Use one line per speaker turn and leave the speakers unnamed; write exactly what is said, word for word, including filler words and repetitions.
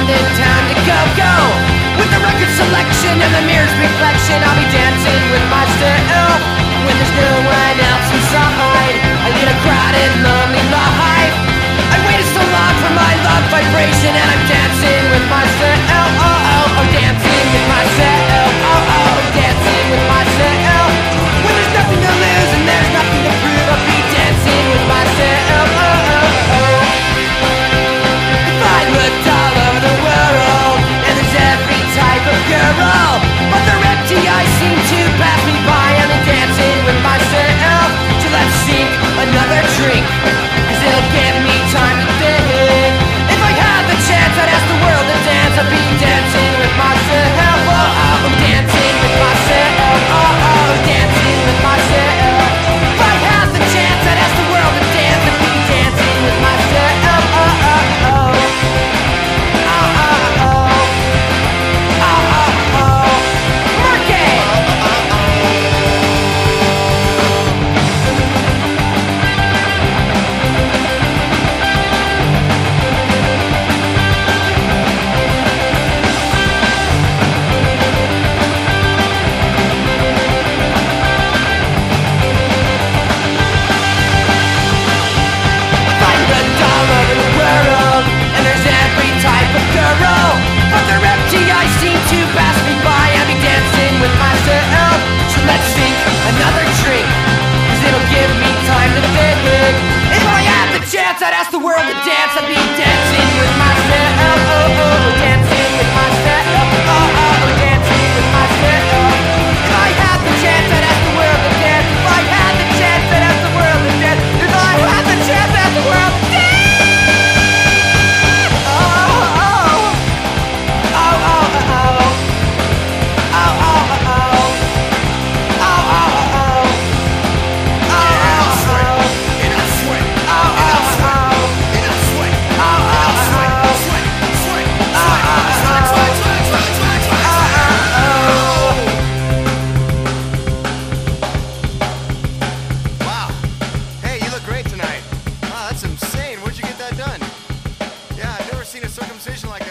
in town to go, go. With the record selection and the mirror's reflection, I'll be dancing with myself when there's no one else inside. I lead a crowded, lonely life. I waited so long for my love vibration, and I'm dancing with myself. Oh, oh, I'm dancing with myself. Oh, oh, I'm dancing with myself. When there's nothing to lose and there's nothing to prove, I'll be dancing with myself. Oh, oh, oh. If I looked all over the world, and there's every type of girl, but they're empty, I seem to pass me by. I'm dancing with myself. So let's sink another drink, cause it'll give me time to think. If I had the chance, I'd ask the world to dance. I'd be dancing with myself. Oh, oh, I'm dancing with myself. Oh, oh, I'm dancing with myself. If I had the chance, I'd ask the world to dance. I'd be dancing with myself. Oh, oh, oh. Oh, oh, oh. Oh, oh, oh. Murky! But they're empty, I seem to pass me by. I'll be dancing with myself. So let's sink another drink, cause it'll give me time to think. If I had the chance, I'd ask the world to dance. I'd be dancing with myself. Oh, oh, dancing with myself. Oh, oh, dancing with myself. If I had the chance, I'd ask the world to dance. If I had the chance, I'd ask the world to dance. If I had the chance, I'd ask the world to dance.
Where'd you get that done? Yeah, I've never seen a circumcision like that.